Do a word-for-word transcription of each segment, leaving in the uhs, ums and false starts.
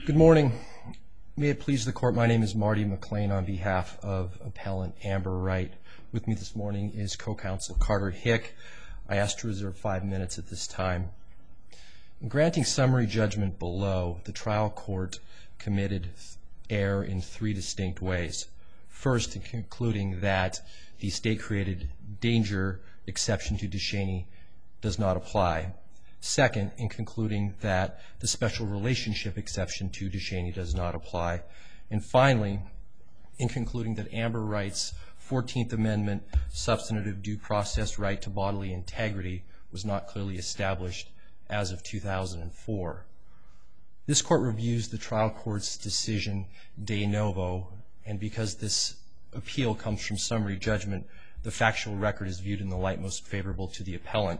Good morning. May it please the court, my name is Marty McLean on behalf of appellant Amber Wright. With me this morning is co-counsel Carter Hick. I asked to reserve five minutes at this time. In granting summary judgment below, the trial court committed error in three distinct ways. First, in concluding that the state-created danger exception to Descheny does not apply. Second, in concluding that the special relationship exception to Descheny does not apply. And finally, in concluding that Amber Wright's fourteenth Amendment substantive due process right to bodily integrity was not clearly established as of two thousand four. This court reviews the trial court's decision de novo, and because this appeal comes from summary judgment, the factual record is viewed in the light most favorable to the appellant.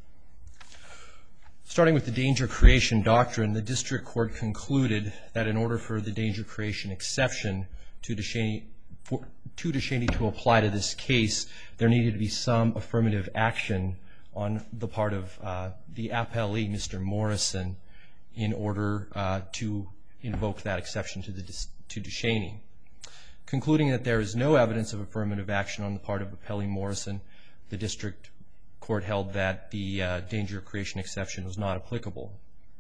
Starting with the danger creation doctrine, the district court concluded that in order for the danger creation exception to Descheny, for, to Descheny to apply to this case, there needed to be some affirmative action on the part of uh, the appellee, Mister Morrison, in order uh, to invoke that exception to, the, to Descheny. Concluding that there is no evidence of affirmative action on the part of appellee Morrison, the district court held that the uh, danger creation exception was not applicable.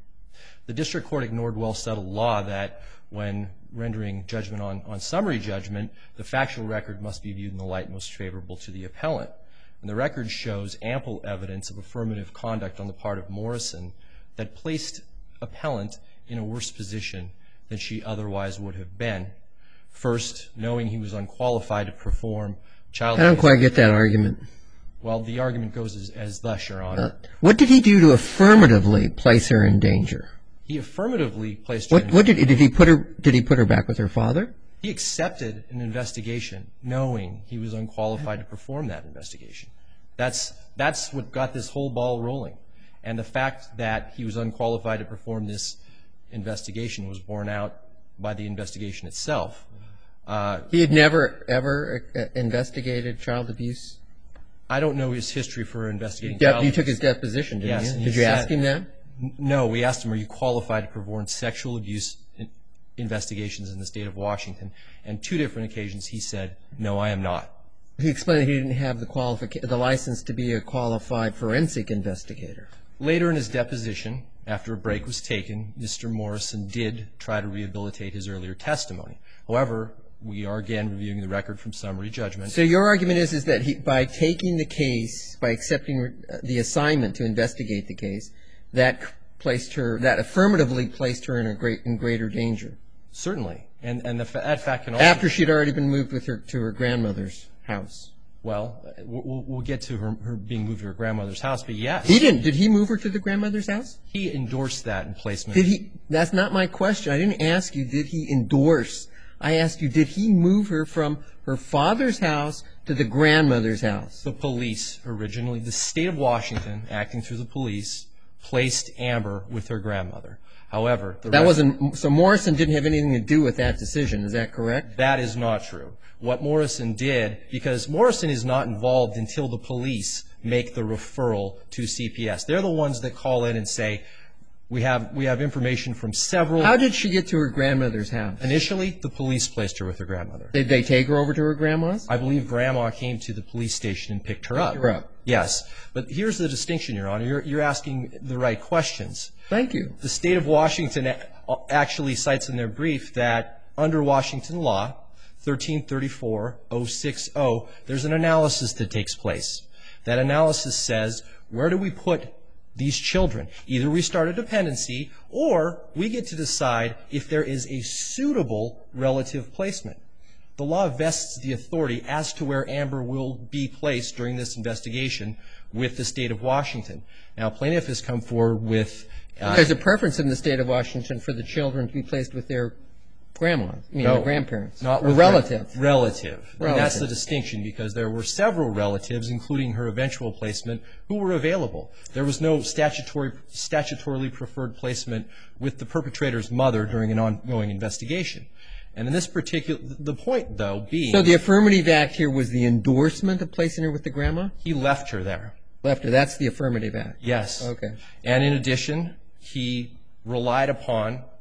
The district court ignored well-settled law that when rendering judgment on, on summary judgment, the factual record must be viewed in the light most favorable to the appellant. And the record shows ample evidence of affirmative conduct on the part of Morrison that placed appellant in a worse position than she otherwise would have been. First, knowing he was unqualified to perform child I don't quite get that argument. Well, the argument goes as, as thus, Your Honor. Uh, what did he do to affirmatively place her in danger? He affirmatively placed her what, in what did, did he put her? Did he put her back with her father? He accepted an investigation, knowing he was unqualified to perform that investigation. That's that's what got this whole ball rolling. And the fact that he was unqualified to perform this investigation was borne out by the investigation itself. Uh, he had never ever uh, investigated child abuse. I don't know his history for investigating De- child abuse. You took his deposition, didn't yes, you? Did you ask him that? No, we asked him, are you qualified to perform sexual abuse in investigations in the state of Washington? And two different occasions he said, no, I am not. He explained that he didn't have the qualific- the license to be a qualified forensic investigator. Later in his deposition, after a break was taken, Mister Morrison did try to rehabilitate his earlier testimony. However, we are again reviewing the record from summary judgment. So your argument is, is that he, by taking the case, by accepting the assignment to investigate the case, that placed her, that affirmatively placed her in a great, in greater danger. Certainly, and and the fa- that fact can also after she'd already been moved with her to her grandmother's house. Well, we'll, we'll get to her, her being moved to her grandmother's house, but yes, he didn't. Did he move her to the grandmother's house? He endorsed that in placement. Did he? That's not my question. I didn't ask you, did he endorse? I asked you, did he move her from her father's house to the grandmother's house? The police originally, the state of Washington, acting through the police, placed Amber with her grandmother. However, the that wasn't, so Morrison didn't have anything to do with that decision, is that correct? That is not true. What Morrison did, because Morrison is not involved until the police make the referral to C P S. They're the ones that call in and say, We have we have information from several. How did she get to her grandmother's house? Initially, the police placed her with her grandmother. Did they take her over to her grandma's? I believe Grandma came to the police station and picked her up. Picked her up. Yes, but here's the distinction, Your Honor. You're you're asking the right questions. Thank you. The state of Washington actually cites in their brief that under Washington law, thirteen thirty-four oh six oh, there's an analysis that takes place. That analysis says, where do we put these children? Either we start a dependency or we get to decide if there is a suitable relative placement. The law vests the authority as to where Amber will be placed during this investigation with the state of Washington. Now, plaintiff has come forward with... Uh, There's a preference in the state of Washington for the children to be placed with their grandma, I mean, no, their grandparents, not or with relative. Re- relative. And that's Relative. the distinction, because there were several relatives, including her eventual placement, who were available. There was no statutory, statutorily preferred placement with the perpetrator's mother during an ongoing investigation. And in this particular, the point, though, being... So the affirmative act here was the endorsement of placing her with the grandma? He left her there. Left her. That's the affirmative act. Yes. Okay. And in addition, he relied upon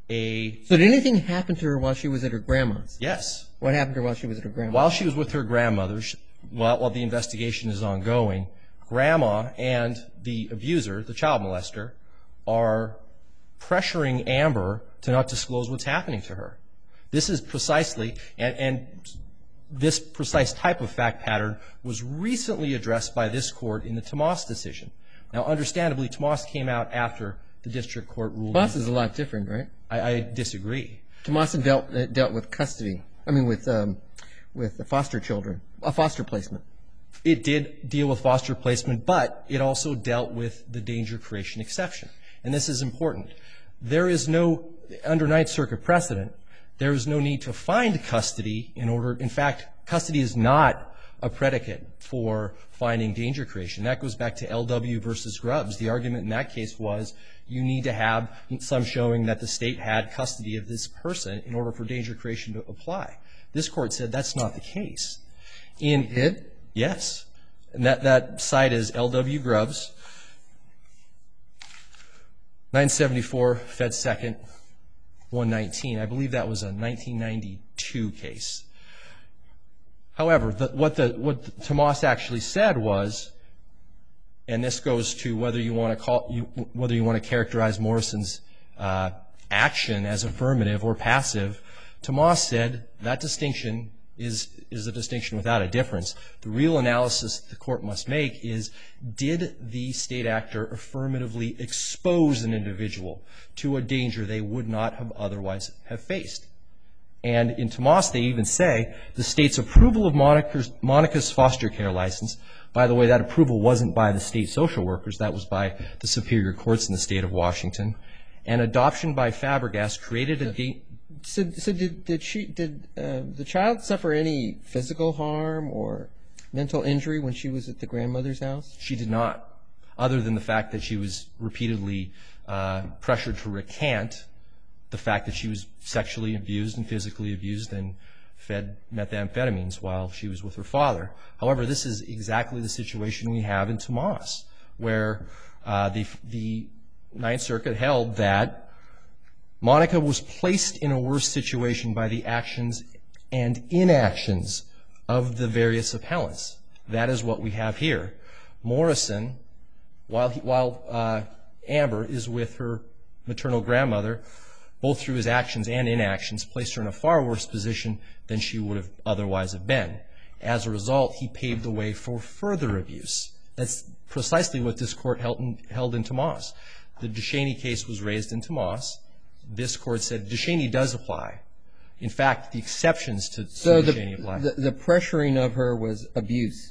a... So did anything happen to her while she was at her grandma's? Yes. What happened to her while she was at her grandma's? While she was with her grandmother, while, while the investigation is ongoing, Grandma and the abuser, the child molester, are pressuring Amber to not disclose what's happening to her. This is precisely, and, and this precise type of fact pattern was recently addressed by this court in the Tomas decision. Now, understandably, Tomas came out after the district court ruled. Tomas is a lot different, right? I, I disagree. Tomas dealt uh, dealt with custody. I mean, with um, with the foster children, a foster placement. It did deal with foster placement, but it also dealt with the danger creation exception. And this is important. There is no, under Ninth Circuit precedent, there is no need to find custody in order, in fact, custody is not a predicate for finding danger creation. That goes back to L W versus Grubbs. The argument in that case was you need to have some showing that the state had custody of this person in order for danger creation to apply. This court said that's not the case. In, it did? Yes. And that, that site is L W Grubbs, nine seventy-four Fed Second, one nineteen. I believe that was a nineteen ninety-two case. However, the, what, the, what Tomas actually said was, and this goes to whether you want to call, you, whether you want to characterize Morrison's uh, action as affirmative or passive, Tomas said that distinction is, is a distinction without a difference. The real analysis the court must make is, did the state actor affirmatively expose an individual to a danger they would not have otherwise have faced? And in Tomas, they even say the state's approval of Monica's, Monica's foster care license, by the way, that approval wasn't by the state social workers, that was by the superior courts in the state of Washington, and adoption by Fabregas created a date. So, so did, did she, did uh, the child suffer any physical harm or mental injury when she was at the grandmother's house? She did not, other than the fact that she was repeatedly uh, pressured to recant the fact that she was sexually abused and physically abused and fed methamphetamines while she was with her father. However, this is exactly the situation we have in Tomas, where uh, the, the Ninth Circuit held that Monica was placed in a worse situation by the actions and inactions of the various appellants. That is what we have here. Morrison, while, he, while uh, Amber is with her maternal grandmother, both through his actions and inactions, placed her in a far worse position than she would have otherwise have been. As a result, he paved the way for further abuse. That's precisely what this court held in, held in Tomas. The Ducheney case was raised in Tomas. This court said Ducheney does apply. In fact, the exceptions to, so to Ducheney apply. So the, the pressuring of her was abuse?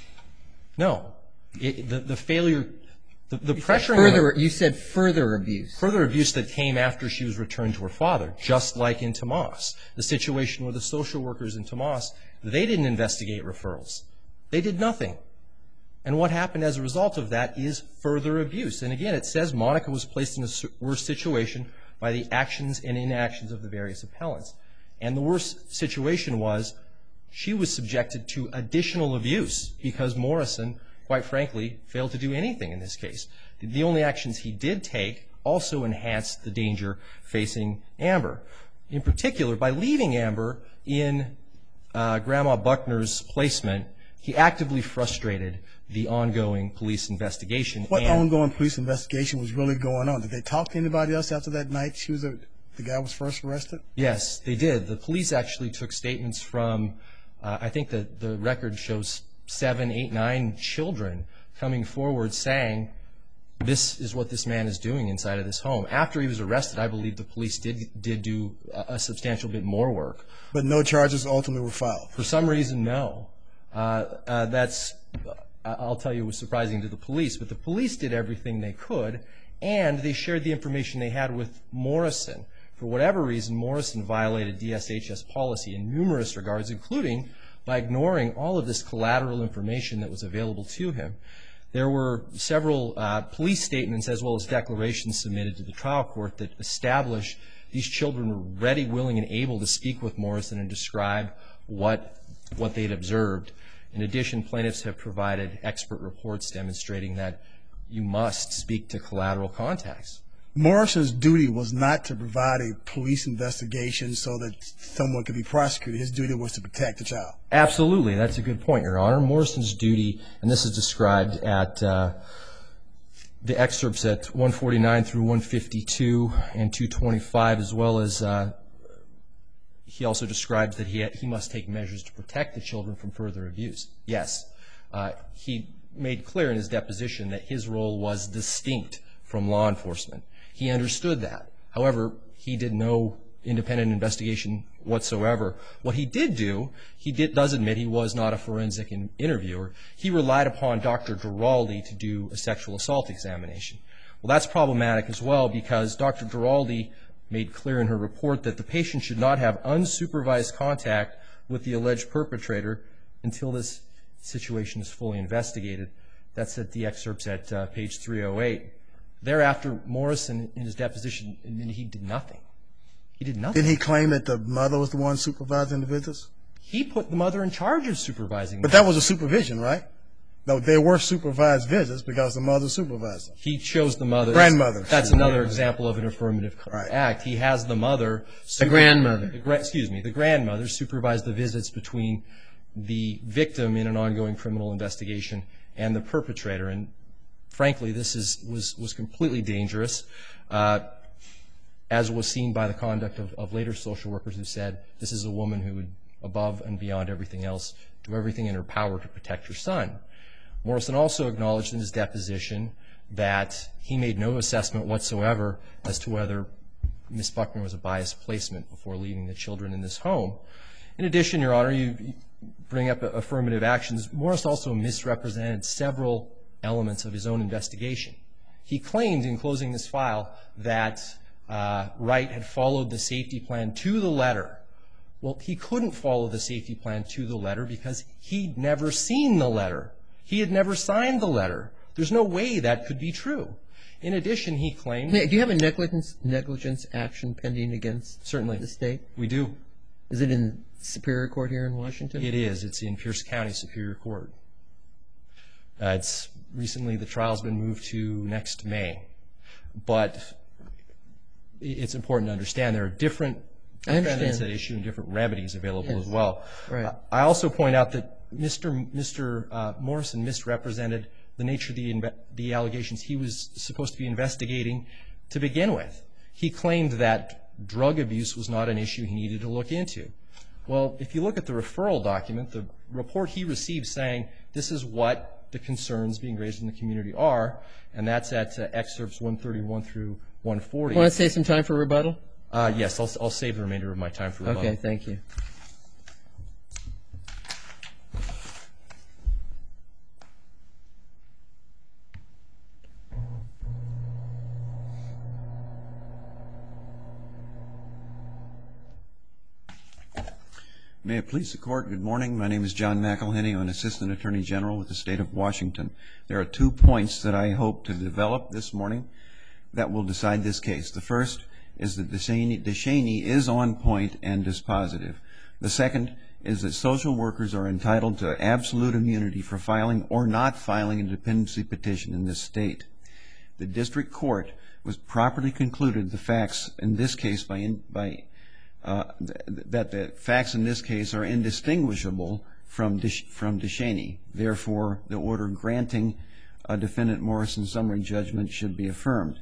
No. It, the, the failure... The, the you pressuring... Said further, you said further abuse. Further abuse that came after she was returned to her father, just like in Tomas. The situation where the social workers in Tomas, they didn't investigate referrals. They did nothing. And what happened as a result of that is further abuse. And again, it says Monica was placed in a worse situation by the actions and inactions of the various appellants. And the worst situation was she was subjected to additional abuse because Morrison, quite frankly, failed to do anything in this case. The only actions he did take also enhanced the danger facing Amber. In particular, by leaving Amber in uh, Grandma Buckner's placement, he actively frustrated the ongoing police investigation. What ongoing police investigation was really going on? Did they talk to anybody else after that night she was a, the guy was first arrested? Yes, they did. The police actually took statements from, uh, I think the, the record shows seven, eight, nine children coming forward saying, this is what this man is doing inside of this home. After he was arrested, I believe the police did, did do a, a substantial bit more work. But no charges ultimately were filed? For some reason, no. Uh, uh, that's, I'll tell you, was surprising to the police. But the police did everything they could, and they shared the information they had with Morrison. For whatever reason, Morrison violated D S H S policy in numerous regards, including by ignoring all of this collateral information that was available to him. There were several uh, police statements as well as declarations submitted to the trial court that established these children were ready, willing, and able to speak with Morrison and describe what, what they'd observed. In addition, plaintiffs have provided expert reports demonstrating that you must speak to collateral contacts. Morrison's duty was not to provide a police investigation so that someone could be prosecuted. His duty was to protect the child. Absolutely. That's a good point, Your Honor. Morrison's duty, and this is described at uh, the excerpts at one forty-nine through one fifty-two and two twenty-five, as well as uh, he also describes that he, he must take measures to protect the children from further abuse. Yes. Uh, he made clear in his deposition that his role was distinct from law enforcement. He understood that. However, he did no independent investigation whatsoever. What he did do, he did, does admit he was not a forensic in, interviewer. He relied upon Doctor Giraldi to do a sexual assault examination. Well, that's problematic as well because Doctor Giraldi made clear in her report that the patient should not have unsupervised contact with the alleged perpetrator until this situation is fully investigated. That's at the excerpts at uh, page three oh eight. Thereafter, Morrison, in his deposition, admitted he did nothing. He did nothing. Didn't he claim that the mother was the one supervising the visits? He put the mother in charge of supervising. But that was a supervision, right? No, they were supervised visits because the mother supervised them. He chose the mother. Grandmother. That's another example of an affirmative Right. act. He has the mother. The grandmother. The gra- excuse me. The grandmother supervised the visits between the victim in an ongoing criminal investigation and the perpetrator. And frankly, this is was was completely dangerous, uh, as was seen by the conduct of, of later social workers who said this is a woman who would, above and beyond everything else, do everything in her power to protect her son. Morrison also acknowledged in his deposition that he made no assessment whatsoever as to whether Miz Buckner was a biased placement before leaving the children in this home. In addition, Your Honor, you bring up affirmative actions. Morris also misrepresented several elements of his own investigation. He claimed in closing this file that uh, Wright had followed the safety plan to the letter. Well, he couldn't follow the safety plan to the letter because he'd never seen the letter. He had never signed the letter. There's no way that could be true. In addition, he claimed... Do you have a negligence negligence action pending against Certainly. the state? We do. Is it in Superior Court here in Washington? It is. It's in Pierce County Superior Court. Uh, it's recently the trial's been moved to next May. But it's important to understand there are different defendants at issue and different remedies available Yes. as well. Right. Uh, I also point out that Mister Mister Uh, Morrison misrepresented the nature of the, inve- the allegations he was supposed to be investigating to begin with. He claimed that drug abuse was not an issue he needed to look into. Well, if you look at the referral document, the report he received saying this is what the concerns being raised in the community are, and that's at uh, excerpts one thirty-one through one forty. Want to save some time for rebuttal? Uh, yes, I'll, I'll save the remainder of my time for rebuttal. Okay, thank you. May it please the Court, good morning. My name is John McElhenney. I'm an Assistant Attorney General with the State of Washington. There are two points that I hope to develop this morning that will decide this case. The first is that DeShaney, DeShaney is on point and dispositive. The second is that social workers are entitled to absolute immunity for filing or not filing a dependency petition in this state. The district court was properly concluded the facts in this case by, in, by uh, th that the facts in this case are indistinguishable from Desh from DeShaney. Therefore, the order granting uh, Defendant Morrison's summary judgment should be affirmed.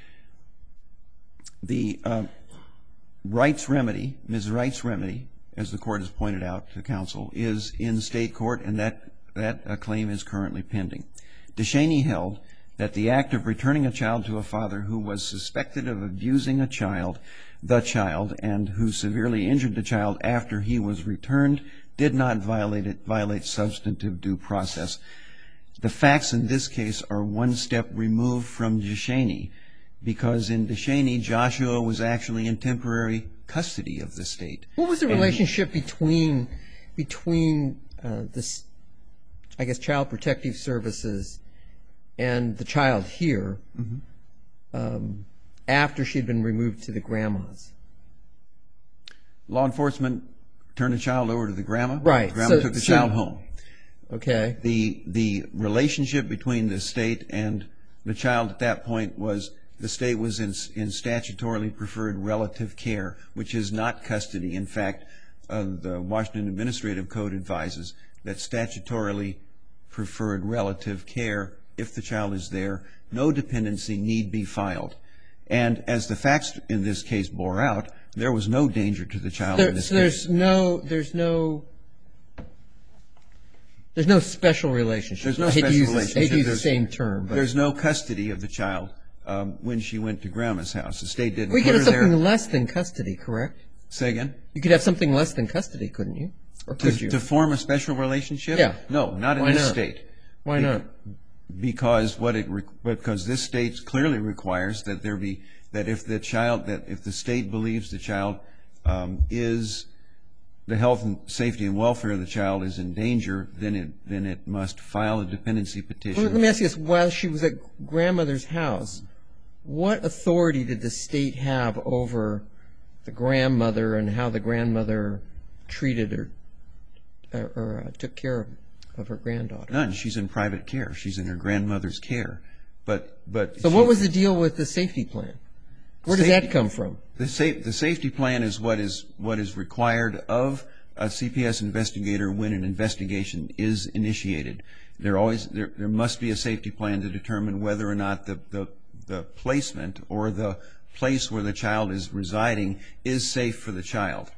The uh, Wright's remedy, Miz Wright's remedy, as the court has pointed out to counsel, is in state court, and that that uh, claim is currently pending. DeShaney held that the act of returning a child to a father who was suspected of abusing a child, the child, and who severely injured the child after he was returned did not violate it, violate substantive due process. The facts in this case are one step removed from DeShaney, because in DeShaney, Joshua was actually in temporary custody of the state. What was the And relationship between between uh, this, I guess, Child Protective Services and the child here Mm-hmm. um, after she had been removed to the grandma's? Law enforcement turned the child over to the grandma. Right. The grandma So- took the so- child home. Okay. The the relationship between the state and the child at that point was the state was in, in statutorily preferred relative care, which is not custody. In fact, uh, the Washington Administrative Code advises that statutorily preferred relative care, if the child is there, no dependency need be filed. And as the facts in this case bore out, there was no danger to the child There, in this so case. there's no, there's no, there's no special relationship. There's no I hate to special use this- relationship. I hate to use the There's- same term, but There's no custody of the child um, when she went to Grandma's house. The state didn't we put could her have something there. less than custody, correct? Say again? You could have something less than custody, couldn't you? Or To, could you? to form a special relationship? Yeah. No, not in Why this not? state. Why Be- not? Because what it re- because this state clearly requires that there be that if the child that if the state believes the child um, is the health and safety and welfare of the child is in danger, then it then it must file a dependency petition. Let me ask you this: while she was at grandmother's house, what authority did the state have over the grandmother and how the grandmother treated her or, or uh, took care of, of her granddaughter? None. She's in private care. She's in her grandmother's care. But but So she- what was the deal with the safety plan? Where does Safety- that come from? The, sa- the safety plan is what is what is required of a C P S investigator when an investigation is initiated. There always there, there must be a safety plan to determine whether or not the, the the placement or the place where the child is residing is safe for the child.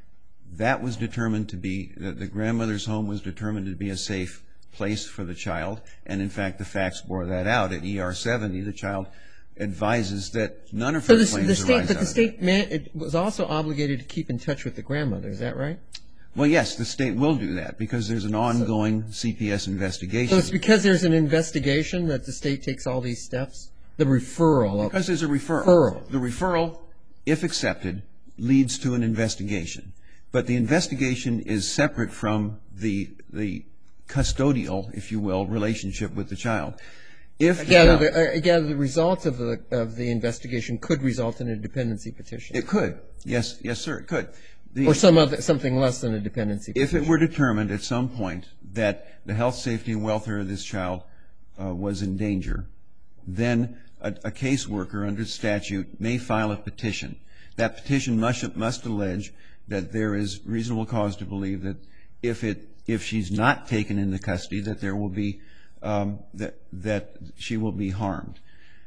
That was determined to be the, the grandmother's home was determined to be a safe place for the child, and in fact the facts bore that out. At E R seventy, the child advises that none of So her the, claims the arise state, out but the of state man, it was also obligated to keep in touch with the grandmother. Is that right? Well, yes, the state will do that because there's an ongoing C P S investigation. So it's because there's an investigation that the state takes all these steps. The referral. Of, Because there's a referral. Referral. The referral, if accepted, leads to an investigation. But the investigation is separate from the the custodial, if you will, relationship with the child. If I the gather, child- the, I gather the results of the of the investigation could result in a dependency petition, it could, yes, yes, sir, it could. The- or some other something less than a dependency petition. If it were determined at some point that the health, safety, and welfare of this child uh, was in danger, then a, a caseworker under statute may file a petition. That petition must, must allege that there is reasonable cause to believe that if it if she's not taken into custody, that there will be um, that that she will be harmed.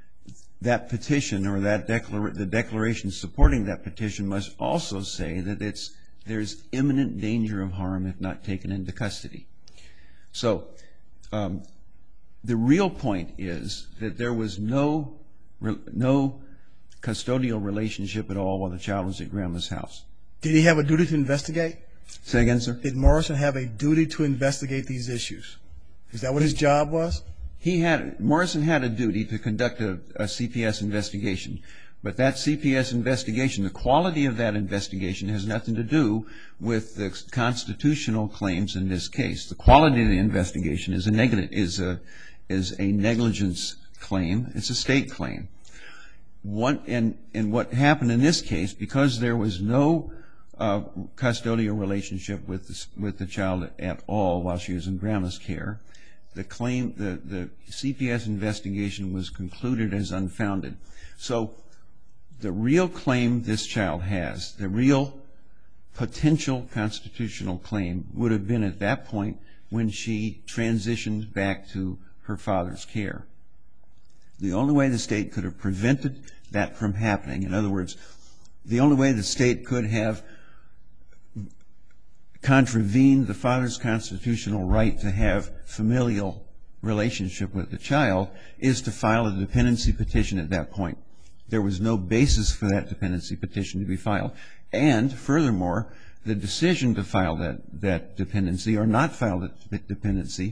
That petition or that declara- the declaration supporting that petition must also say that it's there's imminent danger of harm if not taken into custody. So um, the real point is that there was no re- no custodial relationship at all while the child was at Grandma's house. Did he have a duty to investigate? Say again, sir? Did Morrison have a duty to investigate these issues? Is that what his job was? He had Morrison had a duty to conduct a, a C P S investigation, but that C P S investigation, the quality of that investigation has nothing to do with the constitutional claims in this case. The quality of the investigation is a negli- is a is a negligence claim. It's a state claim. One and and what happened in this case, because there was no uh, custodial relationship with the, with the child at all while she was in Grandma's care, the claim the the C P S investigation was concluded as unfounded. So the real claim this child has, the real potential constitutional claim, would have been at that point when she transitioned back to her father's care. The only way the state could have prevented that from happening, in other words, the only way the state could have contravened the father's constitutional right to have familial relationship with the child, is to file a dependency petition at that point. There was no basis for that dependency petition to be filed. And furthermore, the decision to file that, that dependency or not file that dependency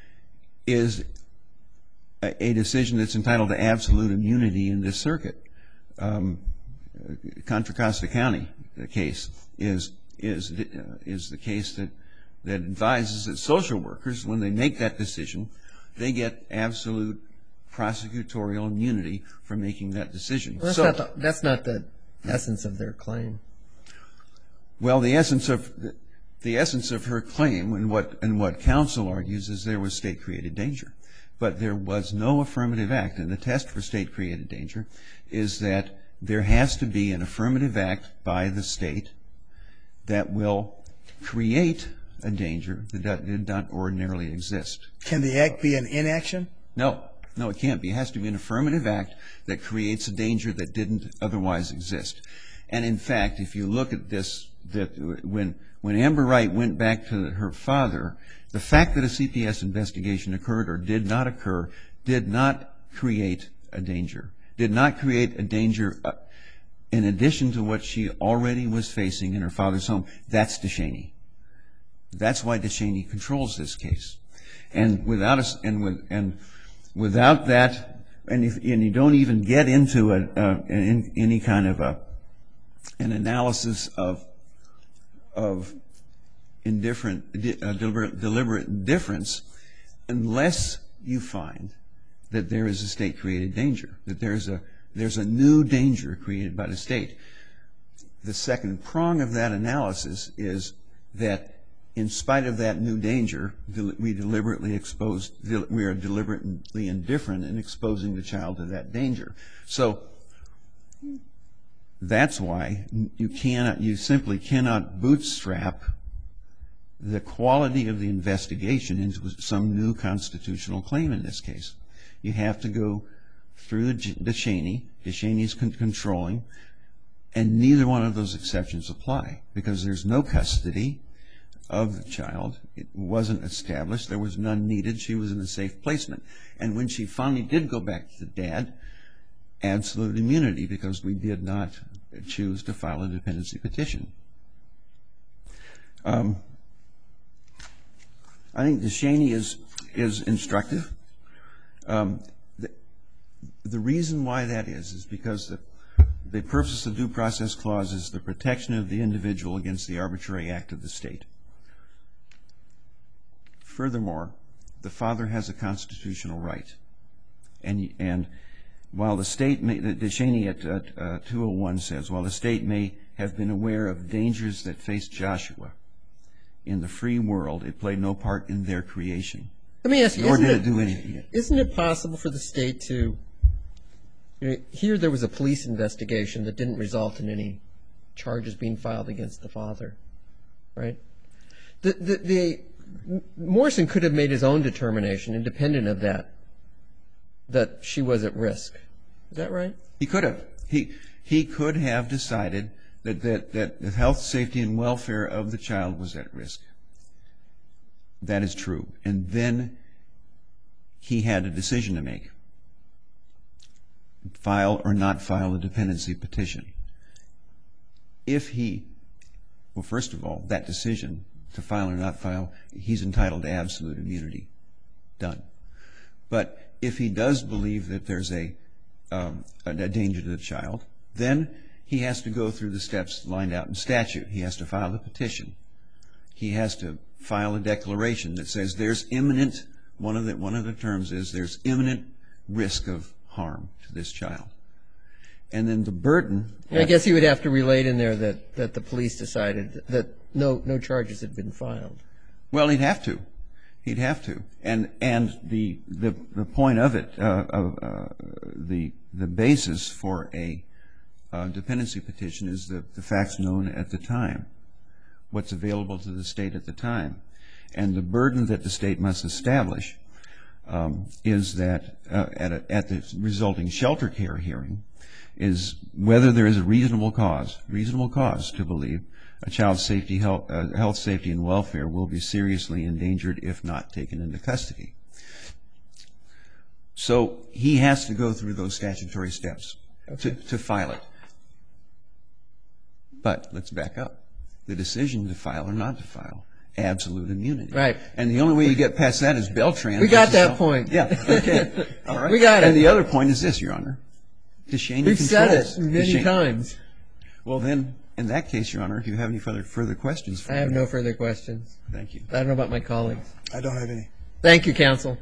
is a, a decision that's entitled to absolute immunity in this circuit. Um, Contra Costa County case is is uh, is the case that that advises that social workers, when they make that decision, they get absolute prosecutorial immunity for making that decision. Well, that's, So, not the, that's not the essence of their claim. well, the essence of the, the essence of her claim, and what and what counsel argues, is there was state-created danger. but there was no affirmative act. And the test for state-created danger is that there has to be an affirmative act by the state that will create a danger that did not ordinarily exist. Can the act be an inaction? No. No, it can't be. It has to be an affirmative act that creates a danger that didn't otherwise exist. And in fact, if you look at this, that when when Amber Wright went back to her father, the fact that a C P S investigation occurred or did not occur did not create a danger, did not create a danger uh, in addition to what she already was facing in her father's home. That's DeShaney. That's why DeShaney controls this case. And without us, and with and without that, and if and you don't even get into a, uh, in, any kind of a an analysis of of indifferent, uh, deliberate, deliberate indifference, unless you find that there is a state-created danger, that there's a there's a new danger created by the state. The second prong of that analysis is that, in spite of that new danger, we deliberately exposed, we are deliberately indifferent in exposing the child to that danger. So that's why you cannot, you simply cannot bootstrap the quality of the investigation into some new constitutional claim in this case. You have to go through DeShaney, DeShaney's controlling, and neither one of those exceptions apply because there's no custody of the child. It wasn't established. There was none needed. She was in a safe placement. And when she finally did go back to the dad, absolute immunity because we did not choose to file a dependency petition. Um, I think DeShaney is is instructive. Um, the, the reason why that is is because the the purpose of the due process clause is the protection of the individual against the arbitrary act of the state. Furthermore, the father has a constitutional right, and and while the state may, DeShaney at uh, two oh one says, while the state may have been aware of dangers that faced Joshua in the free world, it played no part in their creation. Let me ask you, nor isn't did it, it do anything yet. Isn't it possible for the state to, you know, here there was a police investigation that didn't result in any charges being filed against the father, right? The, the, the Morrison could have made his own determination, independent of that, that she was at risk. Is that right? He could have. He he could have decided that, that, that the health, safety, and welfare of the child was at risk. That is true. And then he had a decision to make. File or not file a dependency petition. If he, well, first of all, that decision to file or not file, he's entitled to absolute immunity. Done. But if he does believe that there's a, um, a danger to the child, then he has to go through the steps lined out in statute. He has to file a petition. He has to file a declaration that says there's imminent, one of the, one of the terms is there's imminent risk of harm to this child. And then the burden... I guess he would have to relate in there that, that the police decided that no, no charges had been filed. Well, he'd have to. He'd have to, and and the the, the point of it, uh, uh, the the basis for a uh, dependency petition is the the facts known at the time, what's available to the state at the time, and the burden that the state must establish um, is that uh, at a, at the resulting shelter care hearing is whether there is a reasonable cause, reasonable cause to believe a child's safety, health, uh, health, safety, and welfare will be seriously endangered if not taken into custody. So he has to go through those statutory steps Okay. to, to file it. But let's back up. The decision to file or not to file, absolute immunity. Right. And the only way you get past that is Beltran. We got that point. Yeah, okay. All right. We got it. And the other point is this, Your Honor. DeShaney We've said controls- it many DeShaney- times. Well, then, in that case, Your Honor, if you have any further further questions for I me. have no further questions. Thank you. I don't know about my colleagues. I don't have any. Thank you, counsel.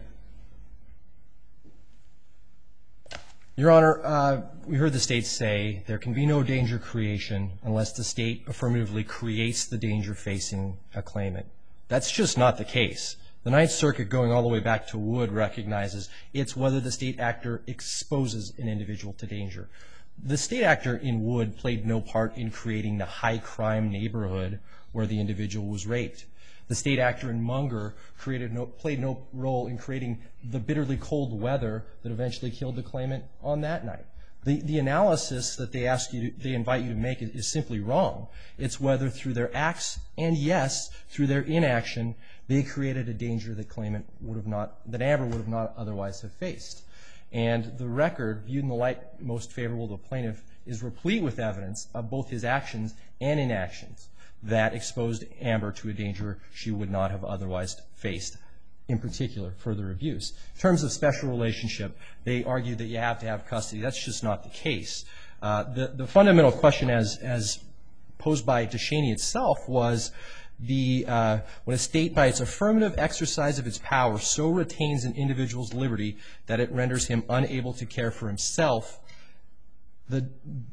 Your Honor, uh, we heard the state say there can be no danger creation unless the state affirmatively creates the danger facing a claimant. That's just not the case. The Ninth Circuit, going all the way back to Wood, recognizes it's whether the state actor exposes an individual to danger. The state actor in Wood played no part in creating the high-crime neighborhood where the individual was raped. The state actor in Munger created no, played no role in creating the bitterly cold weather that eventually killed the claimant on that night. The, the analysis that they ask you, to, they invite you to make is, is simply wrong. It's whether through their acts and, yes, through their inaction, they created a danger that claimant would have not, that Amber would have not otherwise have faced. And the record, viewed in the light most favorable to the plaintiff, is replete with evidence of both his actions and inactions that exposed Amber to a danger she would not have otherwise faced, in particular, further abuse. In terms of special relationship, they argue that you have to have custody. That's just not the case. Uh, the, the fundamental question as, as posed by DeShaney itself was the, uh, when a state, by its affirmative exercise of its power, so retains an individual's liberty that it renders him unable to care for himself, the,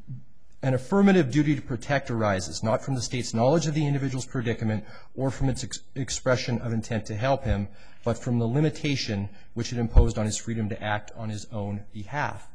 an affirmative duty to protect arises, not from the state's knowledge of the individual's predicament or from its ex expression of intent to help him, but from the limitation which it imposed on his freedom to act on his own behalf.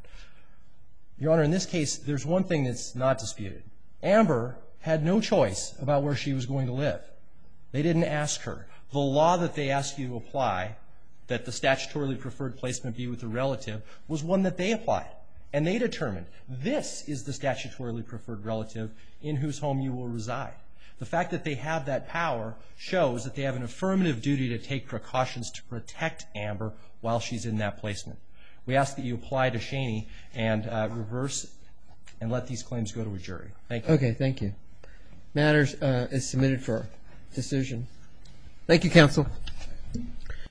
Your Honor, in this case, there's one thing that's not disputed. Amber had no choice about where she was going to live. They didn't ask her. The law that they asked you to apply, that the statutorily preferred placement be with a relative, was one that they applied. And they determined this is the statutorily preferred relative in whose home you will reside. The fact that they have that power shows that they have an affirmative duty to take precautions to protect Amber while she's in that placement. We ask that you apply DeShaney and uh, reverse and let these claims go to a jury. Thank you. Okay, thank you. Matters uh, is submitted for decision. Thank you, counsel.